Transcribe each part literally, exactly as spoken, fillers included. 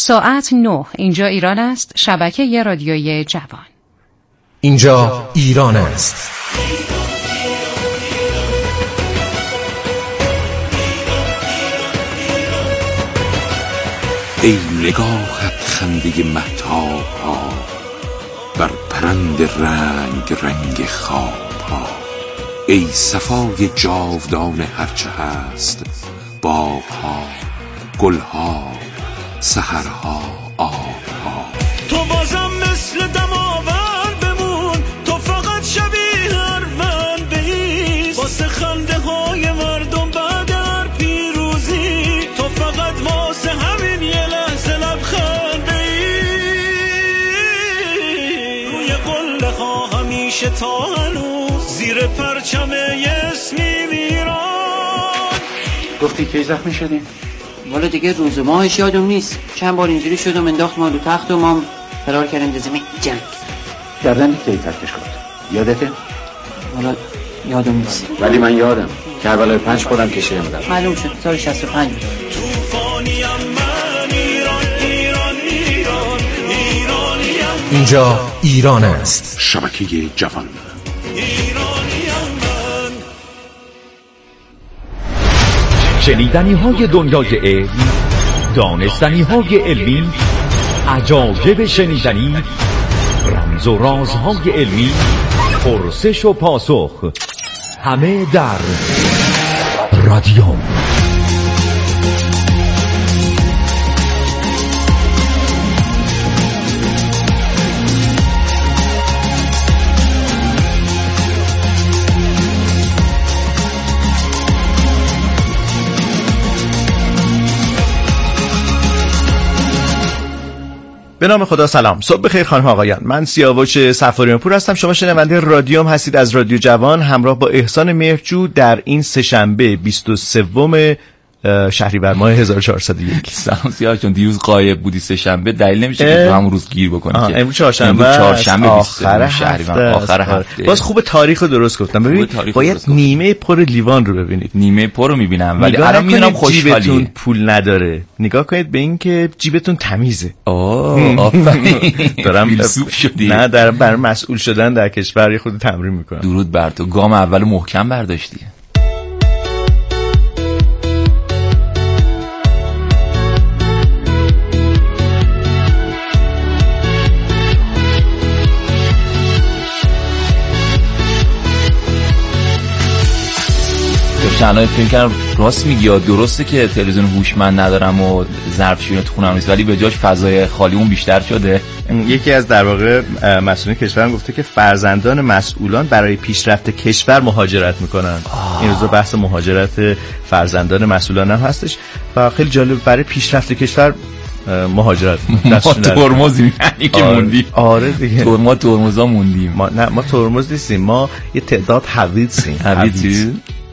ساعت نه. اینجا ایران است. شبکه رادیویی جوان. اینجا ایران است. ای نگاهت خنده مهتاب ها، بر پرند رنگ رنگ خواب ها. ای صفای جاودان هرچه هست، باغ ها، گل ها، سحرها، آب ها. تو بازم مثل دماوند بمون، تو فقط شبیه اروند بیست، واسه خنده های مردم بعد هر پیروزی، تو فقط واسه همین یه لحظه لبخند بیست. روی قله ها همیشه تا هنوز زیر پرچم اسمی میران. گفتی کی زخمی شدی؟ والا دیگه روز و ماهش یادم نیست. چند بار اینجوری شدم انداخت ما رو تخت و ما فرار کردیم به زمین جنگ. گردن کی ترکش کرد؟ یادته؟ والا یادم نیست. ولی من یادم کربلای پنج خودم کشیدم بودم. معلوم شد سال شصت و پنج بود. طوفانی ام من ایران ایران ایران ایرانیم. اینجا ایران است. شبکه جوان. شنیدنی های دنیای علم، دانستنی های علمی، عجایب شنیدنی، رمز و رازهای علمی، پرسش و پاسخ، همه در رادیوم. به نام خدا. سلام، صبح بخیر خانم آقایان. من سیاوش صفاریان پور هستم. شما شنونده رادیوم هستید از رادیو جوان، همراه با احسان مهرجو در این سه‌شنبه بیست و سوم شهریور ماه هزار و چهارصد و یک. سلام سیاوش جان، دیروز غایب بودی سه‌شنبه، دلیل نمیشه که تو همون روز گیر بکنی که امروز چهارشنبه، چهارشنبه آخر هفته، آخر هفته. باز خوب تاریخو درست گفتم. ببینید باید نیمه پر لیوان رو ببینید. نیمه پر رو میبینم ولی الان میدونم خوشحالیه. جیبتون پول نداره، نگاه کنید به این که جیبتون تمیزه. اوه آفرین. دارم فیلسوف شدی. نه، دارم برای مسئول شدن در کشور خود تمرین میکنم. درود بر تو. گام اول محکم برداشتی. الان فکر کنم راست میگی، یا درسته که تلویزیون هوشمند ندارم و ظرفشویی تو خونم نیست، ولی به جاش فضای خالی اون بیشتر شده. یکی از در واقع مسئولین کشور گفته که فرزندان مسئولان برای پیشرفت کشور مهاجرت میکنن. این روزا بحث مهاجرت فرزندان مسئولان هم هستش و خیلی جالب. برای پیشرفت کشور مهاجرت ما ترمزیم، یعنی که موندیم. آره دیگه، ما ترمزا موندیم. ما نه، ما ترمز نیستیم، ما یه تعداد حویدسیم. حویدی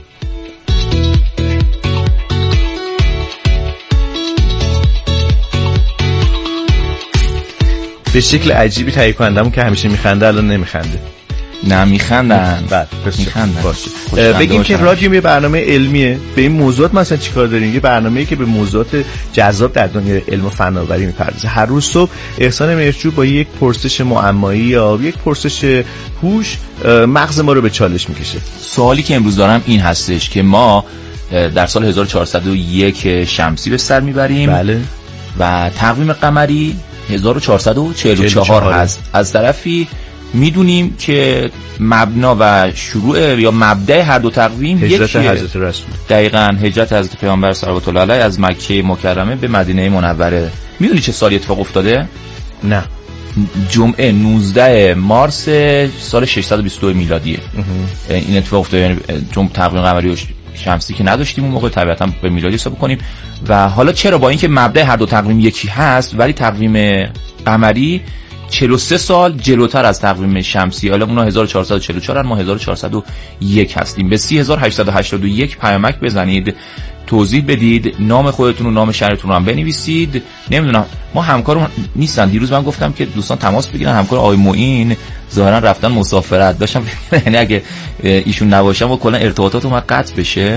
به شکل عجیبی تهیه کنندمون که همیشه میخنده الان نمیخنده. نه میخندن. بعد میخندن. باشه. بگیم که رادیو یه برنامه علمیه. به این موضوعات مثلا چیکار داریم؟ یه برنامه‌ای که به موضوعات جذاب در دنیای علم و فناوری میپردازه. هر روز صبح احسان مهرجو با یک پرسش معمایی یا یک پرسش هوش مغز ما رو به چالش میکشه. سوالی که امروز دارم این هستش که ما در سال هزار و چهارصد و یک شمسی به سر میبریم. بله. و تقویم قمری هزار و چهارصد و چهل و چهار هست. از طرفی میدونیم که مبنا و شروع یا مبدأ هر دو تقویم هجرت حضرت رسول. دقیقاً هجرت حضرت پیامبر صلوات الله علیه از مکه مکرمه به مدینه منوره. میدونی چه سالی اتفاق افتاده؟ نه. جمعه نوزده مارس سال ششصد و بیست و دو میلادیه. این اتفاق افتاده، یعنی چون تقویم قمری شمسی که نداشتیم اون موقع، طبیعتاً به میلادی حساب کنیم. و حالا چرا با اینکه مبدأ هر دو تقویم یکی هست ولی تقویم قمری چهل و سه سال جلوتر از تقویم شمسی، حالا اونا هزار و چهارصد و چهل و چهار ما هزار و چهارصد و یک هستیم. به سی هزار و هشتصد و هشتاد و یک پیامک بزنید، توضیح بدید، نام خودتون و نام شهرتون رو هم بنویسید. نمیدونم، ما همکارمون نیستن. دیروز من گفتم که دوستان تماس بگیرن، همکار آقای معین ظاهرا رفتن مسافرت. داشتم یعنی اگه ایشون نباشم و کلا ارتباطاتمون قطع بشه.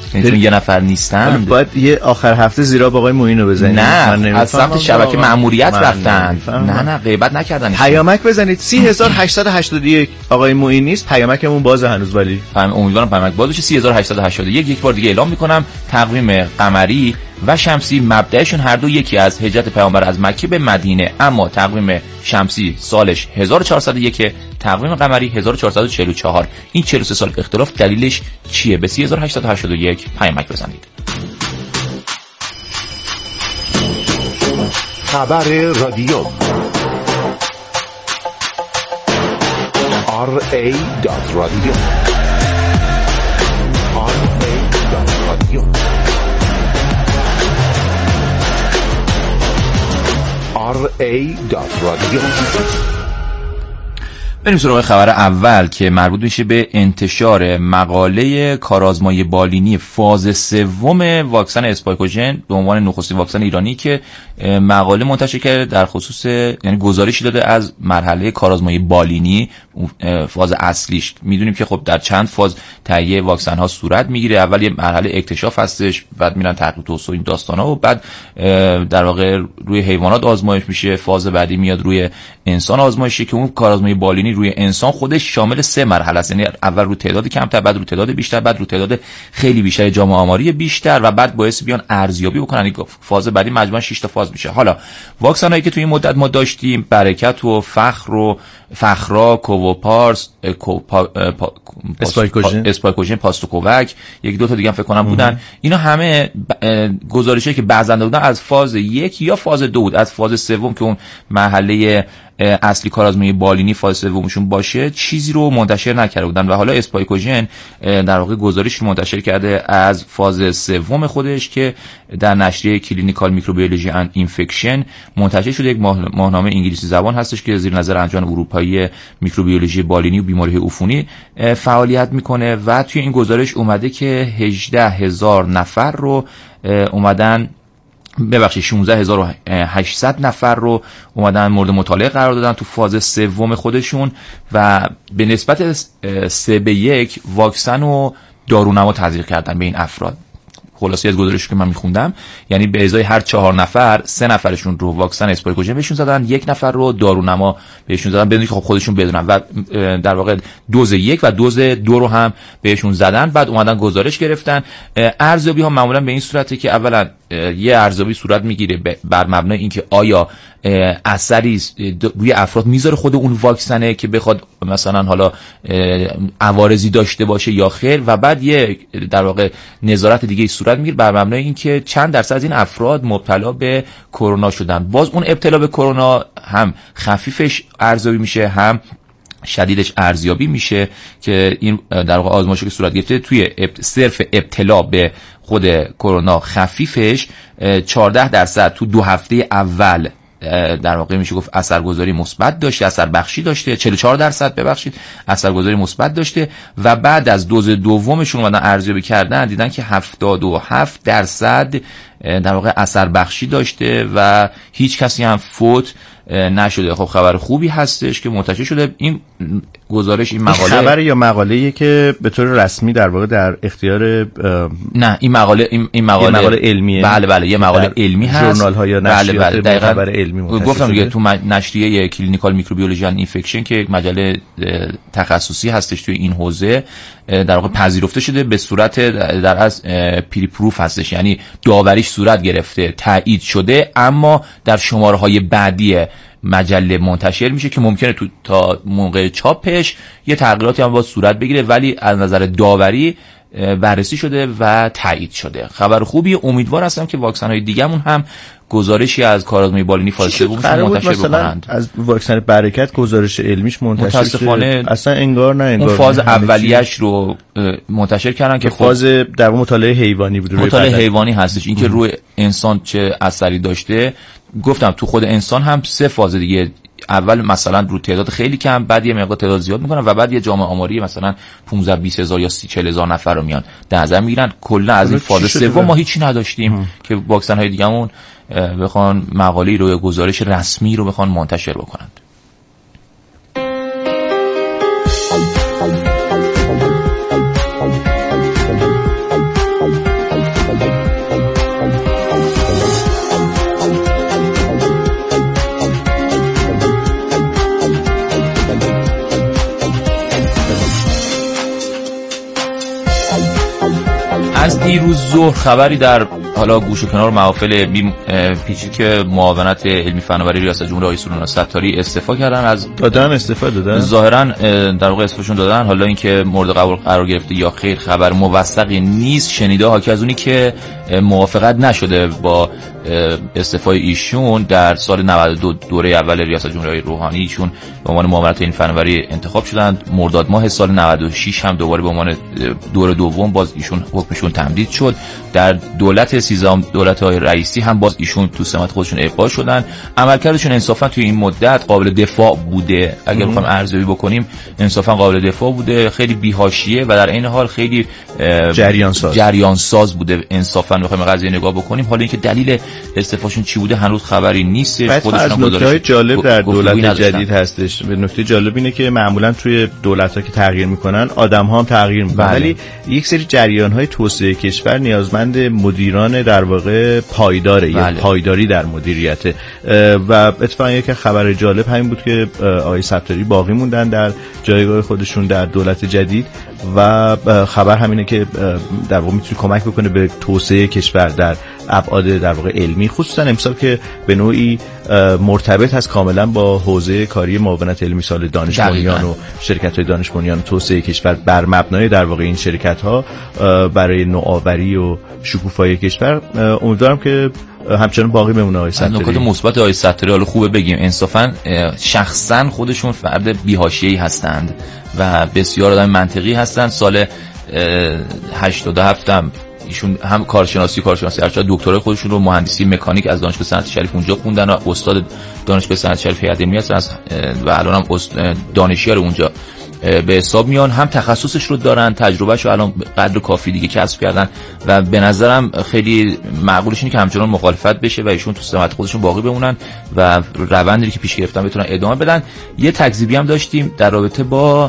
یعنی یه نفر نیستن. باید یه آخر هفته زیرا با آقای معین رو بزنید. نه از سمت شبکه مأموریت رفتن. نه نه غیبت نکردن. پیامک بزنید سی هزار هشتصد و هشتاد و یک. آقای معین نیست، پیامکمون بازه هنوز، ولی امیدوارم پیامک باز بشه. سی هزار هشتصد و هشتاد و یک. یک بار دیگه اعلام میکنم تقویم قمری و شمسی مبدأشون هر دو یکی از هجرت پیامبر از مکه به مدینه، اما تقویم شمسی سالش هزار و چهارصد و یک، تقویم قمری هزار و چهارصد و چهل و چهار. این چهل و سه سال اختلاف دلیلش چیه؟ به سی هزار هشتصد و هشتاد و یک پیامک بزنید. خبر رادیو آر ای دات رادیو آر ای دات رادیو آر ای دات رادیو. بریم سراغ خبر اول که مربوط میشه به انتشار مقاله کارآزمایی بالینی فاز سوم واکسن اسپایکوژن به عنوان نخستین واکسن ایرانی که مقاله منتشر کرده در خصوص، یعنی گزارشی داده از مرحله کارآزمایی بالینی فاز اصلیش. میدونیم که خب در چند فاز تهیه واکسن ها صورت میگیره. اول یه مرحله اکتشاف هستش، بعد میرن تحقیق توسعه این داستانا و بعد در واقع روی حیوانات آزمایش میشه. فاز بعدی میاد روی انسان آزمایشه که اون کارآزمایی بالینی روی انسان خودش شامل سه مرحله است، یعنی اول رو تعداد کمتر، بعد رو تعداد بیشتر، بعد رو تعداد خیلی بیشتر جامعه آماری بیشتر و بعد باعث بیان ارزیابی بکنن. فاز بعدی مجموعاً شش تا فاز میشه. حالا واکسن هایی که توی این مدت ما داشتیم، برکت و فخر و فخرا، کووپارس، اسپایکوژن، اسپایکوژن، پاستوکووک، یک دو تا دیگه هم فکر کنم بودن. اینا همه گزارشی که بعضنده بودن از فاز یک یا فاز دو بود. از فاز سوم که اون مرحله اصلی کارآزمایی بالینی فاز سومشون باشه چیزی رو منتشر نکرده بودن و حالا اسپایکوژن در واقع گزارش رو منتشر کرده از فاز سوم خودش که در نشریه کلینیکال میکروبیولوژی اند اینفکشن منتشر شده. یک ماهنامه انگلیسی زبان هستش که زیر نظر انجمن اروپایی میکروبیولوژی بالینی و بیماری عفونی فعالیت میکنه و توی این گزارش اومده که هجده هزار نفر رو اومدن ببخشید شانزده هزار و هشتصد نفر رو اومدن مورد مطالعه قرار دادن تو فاز سوم خودشون و به نسبت سه به یک واکسن و دارونما تزریق کردن به این افراد. خلاصی از گزارشی که من میخوندم، یعنی به ازای هر چهار نفر سه نفرشون رو واکسن اسپایکوژن بهشون زدن، یک نفر رو دارونما بهشون زدن بدون که خب خودشون بدونن و در واقع دوز یک و دوز دو رو هم بهشون زدن. بعد اومدن گزارش گرفتن. ارزیابی ها معمولا به این صورته که اولا یه ارزیابی صورت میگیره بر مبنای اینکه آیا اثری روی افراد میذاره خود اون واکسنه که بخواد مثلا حالا عوارضی داشته باشه یا خیر، و بعد یه در واقع نظارت دیگه صورت میگیره بر مبنای اینکه چند درصد از این افراد مبتلا به کرونا شدن. باز اون ابتلا به کرونا هم خفیفش ارزیابی میشه هم شدیدش ارزیابی میشه که این در واقع آزمایشی که صورت گرفته توی صرف ابتلا به خود کرونا خفیفش چهارده درصد تو دو هفته اول در واقع میشه گفت اثرگذاری مثبت داشته، اثر بخشی داشته، چهل و چهار درصد ببخشید اثرگذاری مثبت داشته و بعد از دوز دومشون اومدن ارزیابی کردن دیدن که هفتاد و هفت درصد در واقع اثر بخشی داشته و هیچ کسی هم فوت نشده. خب خبر خوبی هستش که منتشر شده. این گزارش، این مقاله خبر یا مقاله‌ای که به طور رسمی در واقع در اختیار نه این مقاله این, این مقاله, مقاله علمیه. بله بله یه مقاله علمی هست، ژورنال ها یا نشریات بله بله خبر علمی منتشر گفتم دیگه شده. تو نشریه کلینیکال میکروبیولوژی اند اینفکشن که یک مجله تخصصی هستش توی این حوزه در واقع پذیرفته شده به صورت در از پری پروف هستش، یعنی داوریش صورت گرفته، تایید شده، اما در شماره های بعدی مجله منتشر میشه که ممکنه تو تا موقع چاپش یه تغییراتی هم باید صورت بگیره، ولی از نظر داوری بررسی شده و تایید شده. خبر خوبی. امیدوار هستم که واکسن های دیگه‌مون هم گزارشی از کارآزمایی بالینی فاز سوم منتشر بکنند. از واکسن برکت گزارش علمیش منتشر متاسفانه اصلا انگار نه انگار اون فاز اولیه‌اش رو منتشر کردن که فاز در مطالعه حیوانی بود. مطالعه حیوانی هستش، اینکه روی انسان چه اثری داشته. گفتم تو خود انسان هم سه فاز دیگه، اول مثلا رو تعداد خیلی کم، بعد یه مقدار تعداد زیاد میکنن و بعد یه جامعه آماری مثلا پانزده بیست هزار یا سی چهل هزار نفر رو میان در نظر میگیرن. کلا از این فاز سوم ما هیچی نداشتیم هم. که واکسن های دیگه‌مون بخوان مقاله رو یا گزارش رسمی رو بخوان منتشر بکنند. امروز ظهر خبری در حالا گوش و کنار محافل پیچید که معاونت علمی فناوری ریاست جمهوری آقای سرونا ستاری استعفا کردن. از دادن استعفا دادن ظاهرا در واقع استعفاشون دادن. حالا اینکه مورد قبول قرار گرفته یا خیر خبر موثقی نیست. شنیده ها که از اونی که موافقت نشده با استعفای ایشون در سال نود و دو دوره اول ریاست جمهوری آقای روحانی ایشون به عنوان معاونت علمی فناوری انتخاب شدند. مرداد ماه سال نود و شش هم دوباره به عنوان دوره دوم باز ایشون حکمشون تمدید شد. در دولت سیزدهم دولت آقای رئیسی هم باز ایشون تو سمت خودشون ابقا شدن. عملکردشون انصافا توی این مدت قابل دفاع بوده. اگر بخوایم ارزیابی بکنیم انصافا قابل دفاع بوده، خیلی بی‌حاشیه و در این حال خیلی جریان ساز جریان ساز بوده. انصافا بخوایم قضیه نگاه بکنیم، حالا اینکه دلیل استعفاشون چی بوده هنوز خبری نیست. خودشون نکته جالب در دولت جدید هستش. به نکته جالب اینه که معمولا توی دولت‌ها که تغییر میکنن آدم‌ها هم تغییر میکنن، ولی یک سری جریان‌های توسعه کشور نیازمند مدیران در واقع پایداره یا پایداری در مدیریت و اتفاقا یک خبر جالب همین بود که آقای ستاری باقی موندن در جایگاه خودشون در دولت جدید و خبر همینه که در واقع میتونه کمک بکنه به توسعه کشور در ابعاد در واقع علمی، خصوصا امسال که به نوعی مرتبط هست کاملا با حوزه کاری معاونت علمی سال دانش بنیان و شرکت‌های دانش بنیان و توسعه کشور بر مبنای در واقع این شرکت‌ها برای نوآوری و شکوفایی کشور. امیدوارم که همچنان باقی بمونه آقای ستاری. نکات مثبت آقای ستاری حالا خوبه بگیم، انصافا شخصا خودشون فرد بی‌حاشیه‌ای هستند و بسیار آدم منطقی هستند. سال هشتاد و هفت هم ایشون هم کارشناسی کارشناسی ارشد دکترای خودشون رو مهندسی مکانیک از دانشگاه صنعتی شریف اونجا خوندن و استاد دانشگاه صنعتی شریف هیئت علمی هستن و الان هم دانشیار اونجا به حساب میان. هم تخصصش رو دارن، تجربهش رو الان قدر کافی دیگه کسب کردن و به نظرم خیلی معقولش اینه که همچنان مخالفت بشه و ایشون تو سمت خودشون باقی بمونن و روندی که پیش گرفتن بتونن ادامه بدن. یه تکذیبی هم داشتیم در رابطه با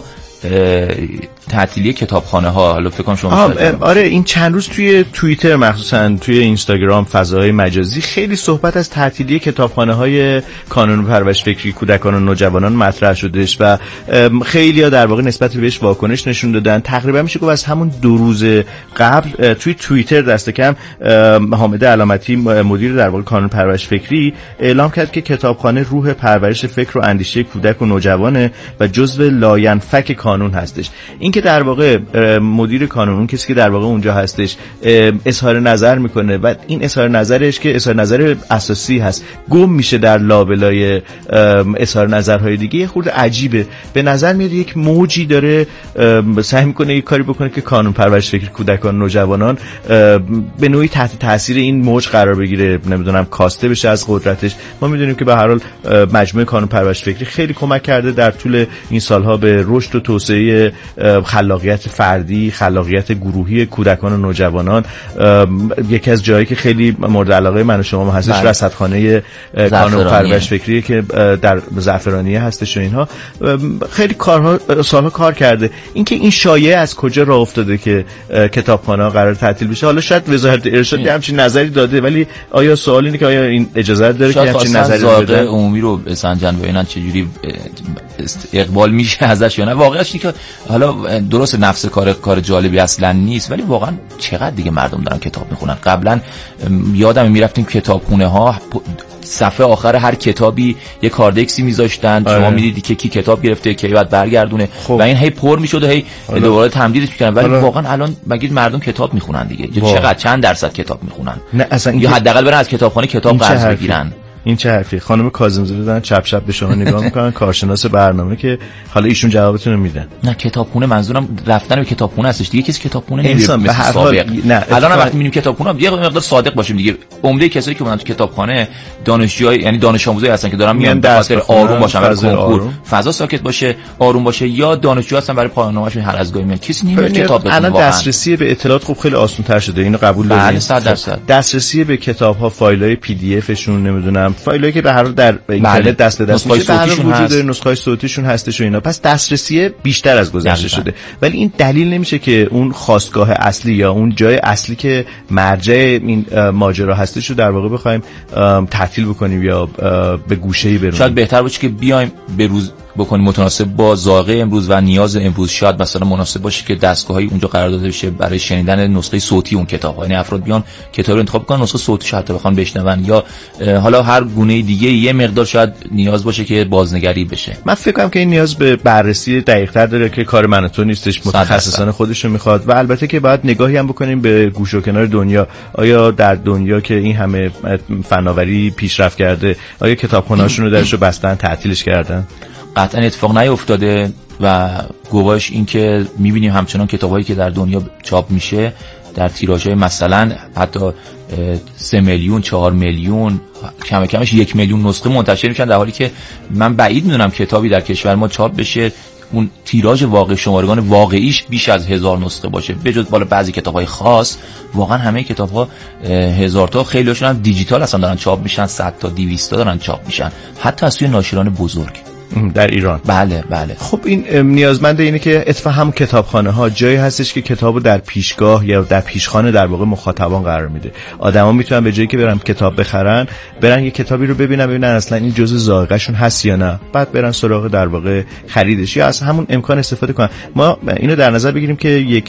تعطیلی کتابخانه ها. حالا فکر کنم شما آره این چند روز توی توییتر مخصوصا توی اینستاگرام فضاهای مجازی خیلی صحبت از تعطیلی کتابخانه های کانون پرورش فکری کودکان و نوجوانان مطرح شدش و خیلی‌ها در واقع نسبت بهش واکنش نشون دادن. تقریبا میشه گفت از همون دو روز قبل توی توییتر دست کم حامد علامتی مدیر در واقع کانون پرورش فکری اعلام کرد که کتابخانه روح پرورش فکر و اندیشه کودک و نوجوانه و جزو لاینفک کانون هستش. این که در واقع مدیر کانون اون کسی که در واقع اونجا هستش اظهار نظر میکنه و این اظهار نظرش که اظهار نظر اساسی هست گم میشه در لابلای اظهار نظرهای دیگه، یه خورده عجیبه. به نظر میاد یک موجی داره سعی میکنه یک کاری بکنه که کانون پرورش فکر کودکان و نوجوانان به نوعی تحت تاثیر این موج قرار بگیره، نمیدونم کاسته بشه از قدرتش. ما میدونیم که به هر حال مجموعه کانون پرورش فکری خیلی کمک کرده در طول این سالها به رشد و توسعه خلاقیت فردی، خلاقیت گروهی کودکان و نوجوانان. یکی از جایی که خیلی مورد علاقه من و شما هستش رصدخانه کانون پرورش فکریه که در زعفرانیه هستش و اینها خیلی کارها سالها کار کرده. اینکه این شایعه از کجا راه افتاده که کتابخانه‌ها قرار تعطیل بشه، حالا شاید وزارت ارشاد همچین نظری داده، ولی آیا سوال اینه که آیا این اجازه داره که همچین نظری بده؟ عمومی رو بسنجن ببینن چه جوری اقبال میشه ازش یا نه. واقعیتش اینه که حالا درست نفس کار کار جالبی اصلا نیست، ولی واقعا چقدر دیگه مردم دارن کتاب میخونن. قبلا یادم میرفتیم کتابخونه ها صفحه آخر هر کتابی یه کاردکسی میذاشتن، شما میدیدی که کی کتاب گرفته کی بعد برگردونه خب. و این هی پر میشد و هی دوباره تمدیدش میکردن، ولی واقعا الان مگید مردم کتاب میخونن دیگه. چقدر چند درصد کتاب میخونن؟ نه اصلا یا حداقل برن از کتابخانه کتاب قرض بگیرن. این چه حرفی؟ خانم کاظم‌زاده دارن چپ چپ به شما نگاه میکنن، کارشناس برنامه، که حالا ایشون جوابتون رو میدن. نه کتابخونه، منظورم رفتن به کتابخونه هستش دیگه. کسی کتابخونه نمیره مثل سابق. الان هم وقتی میریم کتابخونه یه مقدار صادق باشیم دیگه. عمده کسایی که اومدن تو کتابخانه دانشجوهای یعنی دانش آموزایی هستن که دارن میان به خاطر آروم باشن، برای کنکور فضا ساکت باشه، آروم باشه، یا دانشجو هستن برای پایان نامه‌شون هر از گاهی میان. کسی نمیره کتاب بخونه. الان دسترسی به اطلاعات خوب خیلی آسان‌تر شده، اینو قبول دارید؟ صد درصد. دسترسی به کتاب‌ها، فایل‌های پی دی افشون، نمیدونم فایلایی که به هر در اینترنت دست به دست میشه، صوتیشون وجود داره، نسخه‌های صوتیشون هستش و اینا. پس دسترسی بیشتر از گذشته شده، ولی این دلیل نمیشه که اون خاستگاه اصلی یا اون جای اصلی که مرجع این ماجرا هستش رو در واقع بخوایم تعطیل بکنیم یا به گوشه‌ای برونیم. شاید بهتر باشه که بیایم به روز بکنیم متناسب با ذائقه امروز و نیاز امروز. شاید مثلا مناسب باشه که دستگاهی اونجا قرار داده بشه برای شنیدن نسخه صوتی اون کتاب، یعنی افراد بیان کتاب رو انتخاب کنن نسخه صوتیش حتی بخوان بشنون، یا حالا هر گونه دیگه یه مقدار شاید نیاز باشه که بازنگری بشه. من فکر کنم که این نیاز به بررسی دقیق‌تر داره که کار من و تو نیستش، متخصصان خودشون میخواد. و البته که باید نگاهی هم بکنیم به گوش و کنار دنیا. آیا در دنیا که این همه فناوری پیشرفت کرده، آیا کتابخونه‌هاشون رو درشو بستن، تعطیلش کردن؟ قطعا اتفاق نیفتاده و گواهش این که میبینیم همچنان کتابایی که در دنیا چاپ میشه در تیراژهای مثلا حتی سه میلیون، چهار میلیون، کم کمش یک میلیون نسخه منتشر میشن، در حالی که من بعید میدونم کتابی در کشور ما چاپ بشه اون تیراژ واقعی شمارگان واقعیش بیش از هزار نسخه باشه. بجز بالا بعضی کتاب‌های خاص، واقعا همه کتاب‌ها هزار تا، خیلی‌هاشون هم دیجیتال اصلا دارن چاپ میشن، صد تا دویست تا دارن چاپ میشن، حتی از توی ناشران بزرگ در ایران. بله بله. خب این نیازمند اینه که اتفاقا هم کتابخانه ها جایی هستش که کتابو در پیشگاه یا در پیشخانه در واقع مخاطبان قرار میده. آدما میتونن به جایی که برن کتاب بخرن، برن یه کتابی رو ببینن، ببینن اصلا این جزء ذائقه‌شون هست یا نه، بعد برن سراغ در واقع خریدش یا از همون امکان استفاده کنن. ما اینو در نظر بگیریم که یک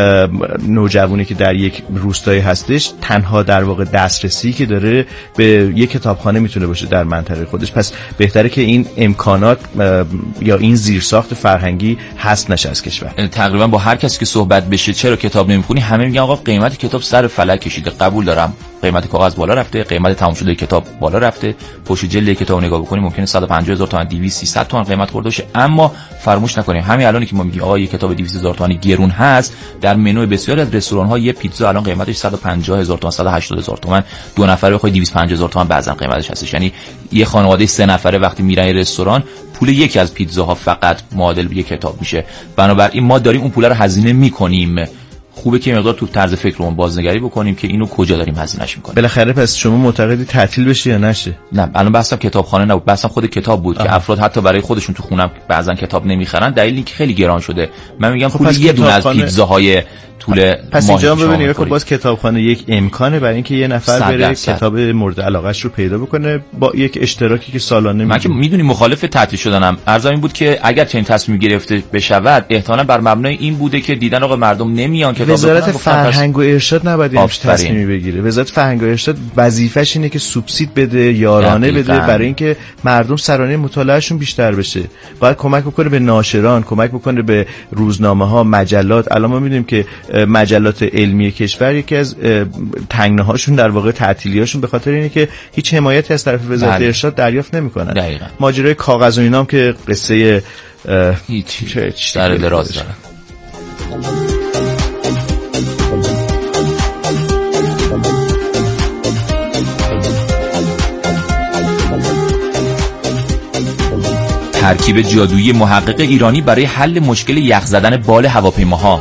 نوجوانی که در یک روستایی هستش تنها در واقع دسترسی که داره به یک کتابخانه میتونه باشه در منطقه خودش. پس بهتره که این امکانات یا این زیرساخت فرهنگی هست نشه از کشور. تقریبا با هر کسی که صحبت بشه چرا کتاب نمیخونی، همه میگن آقا قیمت کتاب سر فلک کشیده. قبول دارم قیمت کاغذ بالا رفته، قیمت تمام شده کتاب بالا رفته، پشت جلد کتاب نگاه بکنیم ممکنه صد و پنجاه هزار تومان، دویست سیصد تومان قیمت خورده باشه. اما فراموش نکنیم همین الانی که ما میگیم آقا یه کتاب دویست هزار تومانی گرون هست، در منوی بسیاری از رستوران ها یه پیتزا الان قیمتش صد و پنجاه هزار تومان، صد و هشتاد هزار تومان، دو نفره بخوای دویست و پنجاه هزار تومان بعضا قیمتش هستش. یعنی یه خانواده سه نفره وقتی میرن رستوران پول یکی از پیتزاها فقط معادل به یک کتاب میشه. بنابراین ما داریم اون پول رو هزینه میکنیم. خوبه که مقدار تو طرز فکرمون بازنگری بکنیم که اینو کجا داریم هزینه‌اش می‌کنیم. بالاخره پس شما معتقدی تعطیل بشه یا نشه؟ نه، الان بحثم کتابخانه نبود، بحثم خود کتاب بود. آه. که افراد حتی برای خودشون تو خونم بعضن کتاب نمیخرن، دلیل اینکه خیلی گران شده. من میگم پول یه دونه از پیتزاهای طول پس اینجا ببینید که باز کتابخانه یک امکانه برای اینکه یه نفر بره کتاب مورد علاقه‌اش رو پیدا بکنه با یک اشتراکی که سالانه. من که میدونی مخالف تعطیل شدنم. عرضم این بود که اگر چنین تصمیم گرفته بشود احتمالاً بر مبنای این بوده که دیدن آقا مردم نمیان کتاب بخونن. وزارت فرهنگ و ارشاد نباید این تصمیمی بگیره. وزارت فرهنگ و ارشاد وظیفه‌ش اینه که سوبسید بده، یارانه بده برای اینکه مردم سرانه مطالعهشون بیشتر بشه. باید کمک بکنه به ناشران، کمک بکنه به روزنامه‌ها، مجلات. الان ما می‌دونیم که مجلات علمی کشور یکی از تنگناهاشون در واقع تعطیلیاشون به خاطر اینه که هیچ حمایتی از طرف وزارت بله. ارشاد دریافت نمی‌کنن. دقیقاً. ماجرای کاغذ و اینام که قصه هیچ در دراز داره. ترکیب جادویی محقق ایرانی برای حل مشکل یخ زدن بال هواپیماها.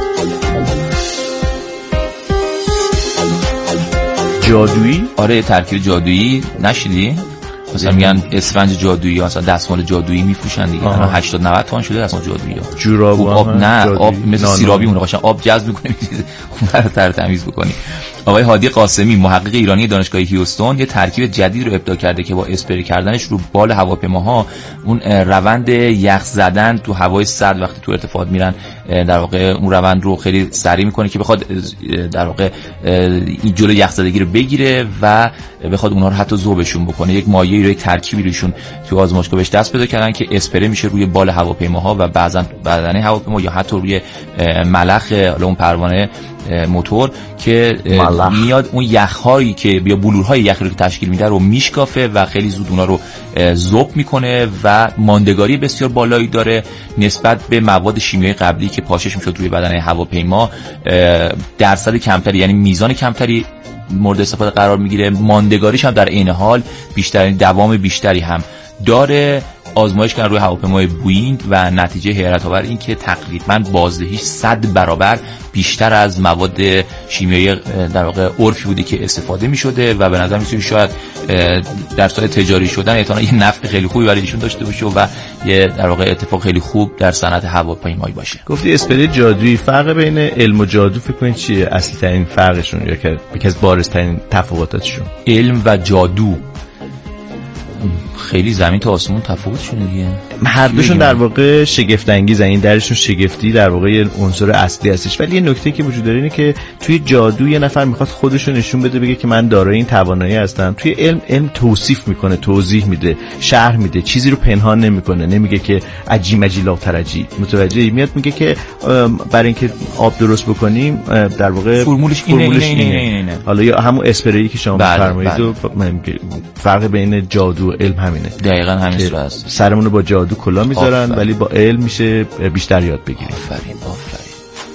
جادویی؟ آره ترکیب جادویی نشیدی؟ مثلا میگن اسفنج جادویی، مثلا دستمال جادویی میفروشن دیگه. الان هشتاد نود تومان شده دستمال جادویی ها. جوراب آب نه جادویی. آب مثل سیرابی اون قشنگ آب جذب میکنه اون رو تر تمیز بکنی. آقای هادی قاسمی محقق ایرانی دانشگاه هیوستون یه ترکیب جدید رو ابداع کرده که با اسپری کردنش رو بال هواپیماها اون روند یخ زدن تو هوای سرد وقتی تو ارتفاعات میرن در واقع اون روند رو خیلی سریع میکنه که بخواد در واقع این جلوی یخ زدگی رو بگیره و بخواد اونها رو حتی ذوبشون بکنه. یک مایعی رو یک ترکیبی روشون تو آزمایشگاه بهش دست پیدا کردن که اسپری میشه روی بال هواپیماها و بعضا بدنه هواپیما یا حتی روی ملخ اون پروانه موتور که ملخ. میاد اون یخ‌هایی که یا بلورهای یخی رو که تشکیل میده رو میشکافه و خیلی زود اونا رو ذوب میکنه و ماندگاری بسیار بالایی داره نسبت به مواد شیمیایی قبلی که پاشش میشد روی بدن هواپیما. درصد کمتری یعنی میزان کمتری مورد استفاده قرار میگیره، ماندگاریش هم در عین حال بیشتر، دوام بیشتری هم داره. آزمایش کردن روی هواپیمای بوئینگ و نتیجه حیرت آور این که تقریبا بازدهیش صد برابر بیشتر از مواد شیمیایی در واقع عرفی بوده که استفاده می‌شده و به نظر میاد شاید در سال تجاری شدن احتمالاً یه نفع خیلی خوبی برای ایشون داشته باشه و یه در واقع اتفاق خیلی خوب در صنعت هواپیمایی باشه. گفتی اسپری جادویی، فرق بین علم و جادو فکر کنید چیه؟ اصلی ترین فرقشون یا که یکی از بارزترین تفاوتاتشون؟ علم و جادو خیلی زمین تا آسمون تفاوت شده دیگه. هر دوشون در واقع شگفت انگیزن، این درشون شگفتی در واقع یه عنصر اصلی هستش. ولی یه نکته که وجود داره اینه که توی جادو یه نفر میخواد خودش رو نشون بده، بگه که من دارای این توانایی هستم. توی علم علم توصیف میکنه، توضیح میده، شرح میده، چیزی رو پنهان نمیکنه، نمیگه که عجی مجی لا ترجی. متوجهی؟ میاد میگه که برای اینکه آب درست بکنیم در واقع فرمولش اینه اینه اینه, اینه, اینه, اینه. حالا یا همون اسپری که شما میفرمایید و فرق بین جادو و علم همینه. دقیقاً همین است. سرمون رو با جادو کلا میذارن ولی با علم میشه بیشتر یاد بگیریم. آفرین آفرین.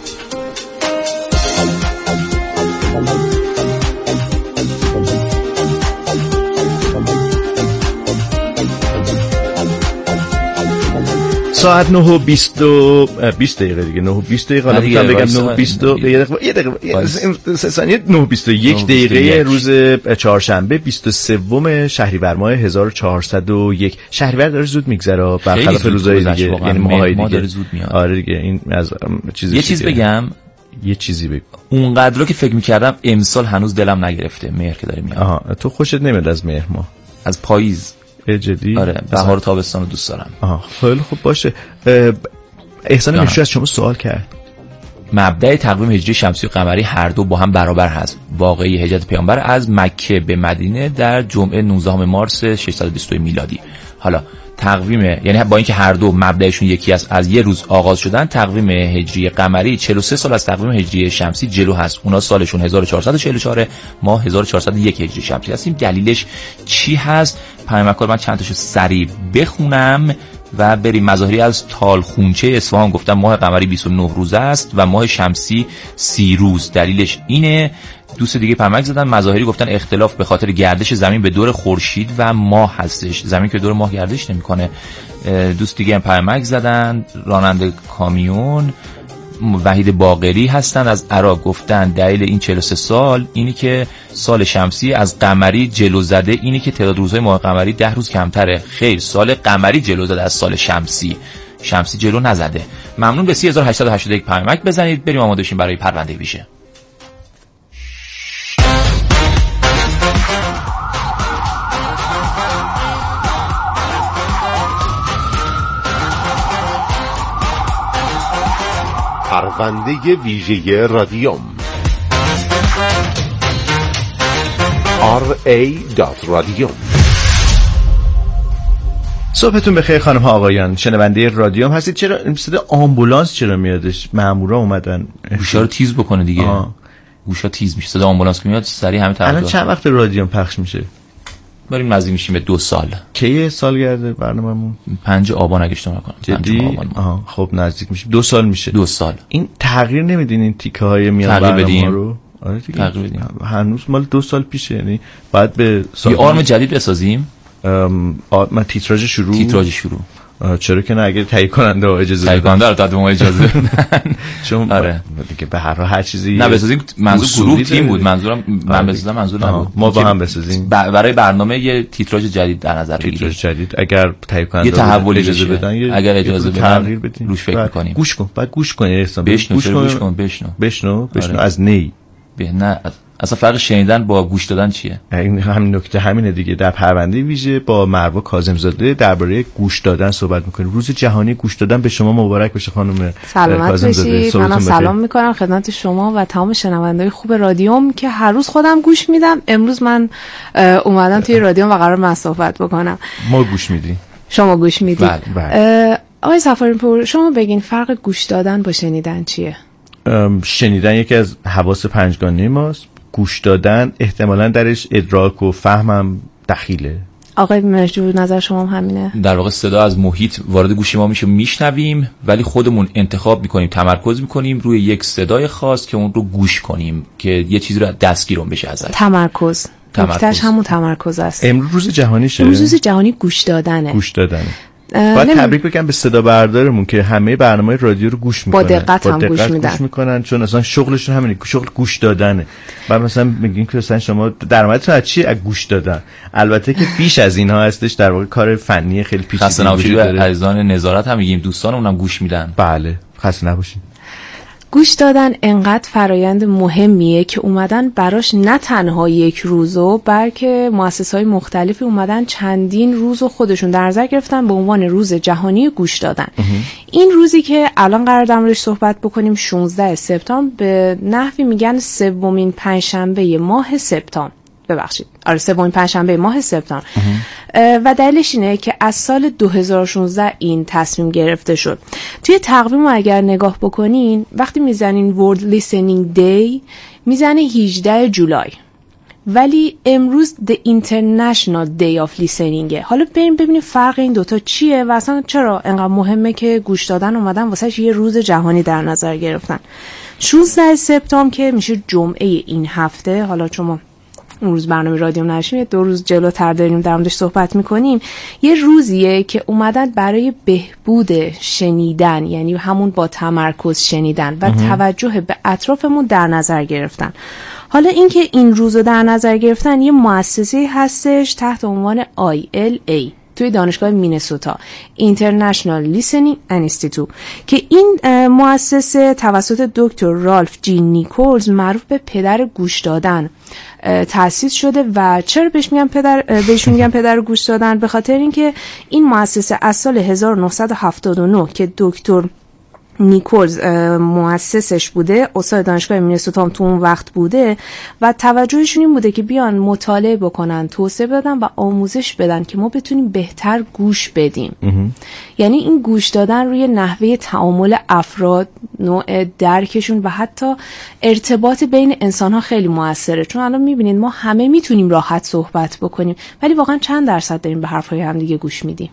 ساعت نه و بیست و بیست دقیقه دیگه، نه و بیست دقیقه. حالا میتونم بگم نه و بیست و یه دقیقه یه دقیقه سه ثانیه نه و بیست و یک دقیقه روز چهارشنبه بیست و سوم شهریور ماه هزار و چهارصد و یک. شهریور داره زود میگذره برخلاف روزهای دیگه، یعنی ماهای دیگه داره زود میاد. آره دیگه. این از چیزی یه چیز بگم یه چیزی بگم اونقدر رو که فکر می‌کردم امسال هنوز دلم نگرفته مهر که داره میاد. آها تو خوشت نمیاد از مهر ماه؟ از پاییز جدی؟ آره بهار و تابستان رو دوست دارم. آها خیلی خوب باشه. احسان مشروع از شما سوال کرد. مبدأ تقویم هجری شمسی و قمری هر دو با هم برابر هست. واقعی هجرت پیامبر از مکه به مدینه در جمعه نوزدهم مارس ششصد و بیست و دو میلادی. حالا تقویم، یعنی با اینکه هر دو مبدأشون یکی است، از یه روز آغاز شدن، تقویم هجری قمری چهل و سه سال از تقویم هجری شمسی جلو هست. اونا سالشون هزار و چهارصد و چهل و چهار، ما هزار و چهارصد و یک هجری شمسی هستیم. دلیلش چی هست؟ پیامکار من چند تاشو سریع بخونم و بریم. مظاهری از تالخونچه اصفهان گفتن ماه قمری بیست و نه روزه است و ماه شمسی سی روز. دلیلش اینه. دوست دیگه پرمک زدن. مظاهری گفتن اختلاف به خاطر گردش زمین به دور خورشید و ماه هستش، زمین که دور ماه گردش نمیکنه. دوست دیگه هم پرمک زدن. راننده کامیون وحید باقری هستن از عراق گفتن دلیل این چهل و سه سال اینی که سال شمسی از قمری جلو زده، اینی که تعداد روزهای ماه قمری ده روز کمتره. خیر، سال قمری جلو زده از سال شمسی، شمسی جلو نزده. ممنون. به سی هزار و هشتصد و هشتاد و یک پیامک بزنید. بریم آماده بشیم برای پرونده ویژه. پرونده ویژه رادیوم آر ای دات رادیوم. صبحتون بخیر خانم ها آقایان، شنونده رادیوم هستید. چرا صدا آمبولانس چرا میادش؟ مامورا اومدن گوشا رو تیز بکنه دیگه. آه. گوشا تیز میشه، صدا آمبولانس که میاد سریع همه طرف. الان چند وقت رادیوم پخش میشه؟ بریم نزدیک میشیم به دو سال. کی سالگرد برنامه‌مون؟ پنج آبان اگه اشتباه نکنم. جدی؟ آها خب نزدیک میشیم دو سال میشه. دو سال. این تغییر نمیدین این تیکه های میاد برنامه رو؟ آره دیگه. تغییر بدیم. هنوز مال دو سال پیشه، یعنی بعد به یه آرم جدید بسازیم. من تیتراژ شروع تیتراژ شروع چرا که نه، اگه تهیه کننده ها اجازه تهیه کننده رو داد ما اجازه بدن. چون آره دیگه به هر هر چیزی نه بسازیم. منظور گروه تیم بود، منظورم من بسازم منظور نبود. ما با هم بسازیم برای برنامه یه تیتراژ جدید در نظر بگیریم. تیتراژ جدید اگر تهیه کننده یه تحول اجازه بدن، اگر اجازه بدن تغییر بدیم، روش فکر می‌کنیم. گوش کن بعد گوش کن احسان بشنو گوش کن بشنو بشنو بشنو از نی به نه. اصلا فرق شنیدن با گوش دادن چیه؟ این همین نکته همینه دیگه. در پرونده ویژه با مروه کاظم‌زاده درباره گوش دادن صحبت می‌کنیم. روز جهانی گوش دادن به شما مبارک بشه خانم سلامت باشید. منم سلام می‌کنم خدمت شما و تمام شنونده‌های خوب رادیوم که هر روز خودم گوش میدم. امروز من اومدم توی رادیوم و قرار من صحبت بکنم. ما گوش میدیم، شما گوش میدید. آقای سفاری‌پور شما بگین فرق گوش دادن با شنیدن چیه؟ شنیدن یکی از حواس پنجگانه ماست. گوش دادن احتمالاً درش ادراک و فهمم دخیله. آقای مرجو نظر شما هم همینه؟ در واقع صدا از محیط وارد گوش ما میشه، میشنویم ولی خودمون انتخاب میکنیم، تمرکز میکنیم روی یک صدای خاص که اون رو گوش کنیم که یه چیزی رو دستگیرون بشه ازش. تمرکز. نکتهش همون تمرکز است. امروز روز جهانی شه. امروز روز جهانی گوش دادنه. گوش دادنه. باید تبریک بگم به صدا بردارمون که همه برنامه رادیو رو گوش میکنن، با دقت هم گوش میدن، گوش میکنن چون اصلا شغلشون همینه، شغل گوش دادنه. بعد مثلا میگین که مثلا شما درآمدتون از چیه؟ از گوش دادن. البته که بیش از اینها هستش، در واقع کار فنی خیلی پیچیده وجود داره. عزیزان نظارت هم میگیم دوستان اونم گوش میدن. بله خسته نباشید. گوش دادن انقدر فرایند مهمیه که اومدن براش نه تنها یک روزو بلکه مؤسسه‌های مختلفی اومدن چندین روزو خودشون در نظر گرفتن به عنوان روز جهانی گوش دادن. این روزی که الان قرار در موردش صحبت بکنیم شانزده سپتامبر به نحوی میگن سومین پنجشنبه ماه سپتامبر. ببخشید آره سومین پنجشنبه ماه سپتامبر. و دلیلش اینه که از سال دو هزار و شانزده این تصمیم گرفته شد. توی تقویم اگر نگاه بکنین وقتی میزنین World Listening Day میزنه هجدهم جولای، ولی امروز The International Day of Listening. حالا بریم ببینیم فرق این دوتا چیه و اصلا چرا انقدر مهمه که گوش دادن اومدن واسهش یه روز جهانی در نظر گرفتن. شانزده سپتامبر که میشه جمعه این هفته، حالا چون اون روز برنامه رادیو نشیم دو روز جلوتر داریم در موردش صحبت میکنیم، یه روزیه که اومدن برای بهبود شنیدن، یعنی همون با تمرکز شنیدن و توجه به اطرافمون در نظر گرفتن. حالا اینکه این روزو در نظر گرفتن یه مؤسسه هستش تحت عنوان آی ال ای توی دانشگاه مینسوتا International Listening Institute که این مؤسسه توسط دکتر رالف جی نیکولز معروف به پدر گوش دادن تأسیس شده. و چرا بهش میگن پدر بهشون میگن پدر گوش دادن؟ به خاطر اینکه این مؤسسه از سال هزار و نهصد و هفتاد و نه که دکتر نیکولز مؤسسش بوده، استاد دانشگاه مینسوتا تو اون وقت بوده و توجهشون این بوده که بیان مطالعه بکنن، توسعه بدن و آموزش بدن که ما بتونیم بهتر گوش بدیم. یعنی این گوش دادن روی نحوه تعامل افراد، نوع درکشون و حتی ارتباط بین انسان ها خیلی موثره. چون الان میبینید ما همه میتونیم راحت صحبت بکنیم ولی واقعا چند درصد داریم به حرفای هم دیگه گوش میدیم؟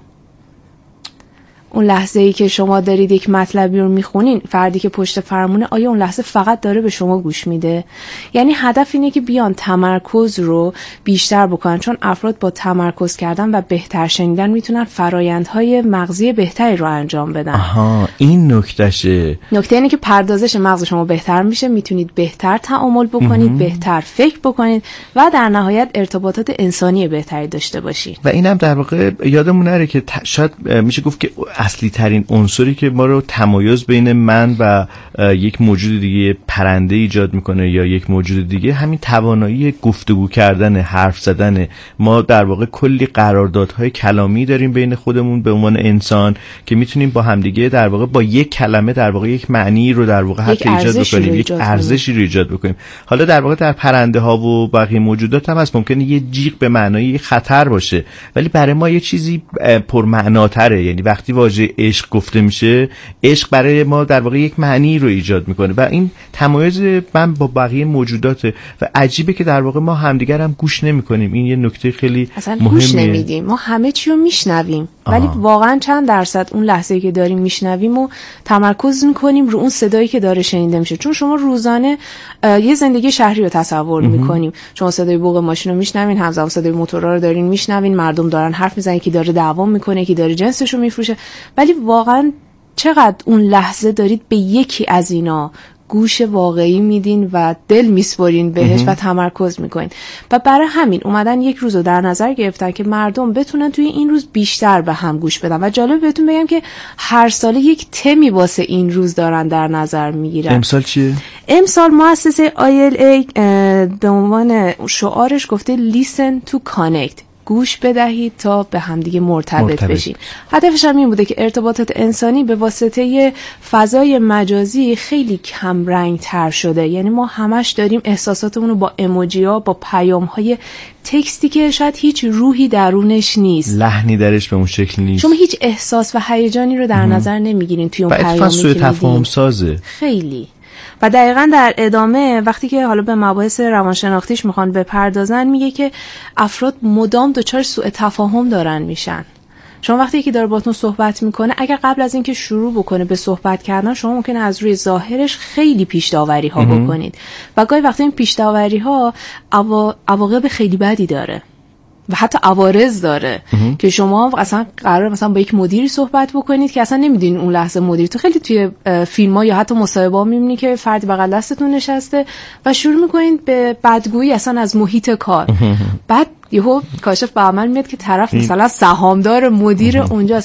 اون لحظه ای که شما دارید یک مطلبی رو میخونین، فردی که پشت فرمونه آیا اون لحظه فقط داره به شما گوش میده؟ یعنی هدف اینه که بیان تمرکز رو بیشتر بکنن، چون افراد با تمرکز کردن و بهتر شنیدن میتونن فرایندهای مغزی بهتری رو انجام بدن. آها این نکتهشه. نکته اینه که پردازش مغز شما بهتر میشه، میتونید بهتر تعامل بکنید، امه. بهتر فکر بکنید و در نهایت ارتباطات انسانی بهتری داشته باشید. و اینم در واقع یادمون نره که ت... شاید میشه گفت که اصلی ترین عنصری که ما رو تمایز بین من و یک موجود دیگه پرنده ایجاد میکنه یا یک موجود دیگه همین توانایی گفتگو کردن، حرف زدن. ما در واقع کلی قراردادهای کلامی داریم بین خودمون به عنوان انسان که میتونیم با همدیگه در واقع با یک کلمه در واقع یک معنی رو در واقع حتی ایجاد بکنیم، یک ارزشی رو ایجاد بکنیم. حالا در واقع در پرنده ها و بقیه موجودات هم هست ممکنه یه جیغ به معنای خطر باشه ولی برای ما یه چیزی پرمعناتره. یعنی وقتی واژه عشق گفته میشه، عشق برای ما در واقع یک معنی رو ایجاد میکنه و این تمایز من با بقیه موجوداته و عجیبه که در واقع ما همدیگر هم گوش نمیکنیم. این یه نکته خیلی اصلا مهمه. گوش نمیدیم، ما همه چی رو میشنویم ولی واقعا چند درصد اون لحظه‌ای که داریم میشنویم و تمرکز میکنیم رو اون صدایی که داره شنیده میشه. چون شما روزانه یه زندگی شهری رو تصور میکنیم، شما صدای بوق ماشین رو میشنوین، همزمان صدای موتورا رو دارین میشنوین، مردم دارن حرف میزنن، کی داره دعوا میکنه، کی داره جنسش رو میفروشه، ولی واقعا چقدر اون لحظه دارید به یکی از اینا گوش واقعی میدین و دل میسپارین بهش و تمرکز میکنین. و برای همین اومدن یک روزو در نظر گرفتن که مردم بتونن توی این روز بیشتر به هم گوش بدن. و جالب بهتون بگم که هر سال یک تمی واسه این روز دارن در نظر میگیرن. امسال چیه؟ امسال مؤسسه آی ال ای به عنوان شعارش گفته Listen to Connect، گوش بدهید تا به همدیگه مرتبط, مرتبط بشیم. هدفش هم این بوده که ارتباطات انسانی به واسطه فضای مجازی خیلی کم رنگ تر شده. یعنی ما همش داریم احساساتمون رو با ایموجی ها، با پیام های تکستی که شاید هیچ روحی درونش نیست، لحنی درش به اون شکل نیست، شما هیچ احساس و هیجانی رو در نظر نمیگیرین توی اون پیامی که میدین. سوء تفاهم سازه خیلی. و دقیقاً در ادامه وقتی که حالا به مباحث روانشناختیش میخوان بپردازن میگه که افراد مدام دچار سوء تفاهم دارن میشن. شما وقتی که داره باتون صحبت میکنه، اگر قبل از اینکه شروع بکنه به صحبت کردن شما ممکنه از روی ظاهرش خیلی پیش داوری ها بکنید و گاهی وقتی این پیش داوری ها عواقب خیلی بدی داره و حتی عوارض داره که شما اصلا قرار مثلا با یک مدیری صحبت بکنید که اصلا نمیدونین اون لحظه مدیر تو. خیلی توی فیلم ها یا حتی مصاحبه ها میبینی که فردی بغل دستتون نشسته و شروع میکنید به بدگویی اصلا از محیط کار. بعد یهو کاشف به عمل میاد که طرف مثلا سهامدار مدیر اونجاست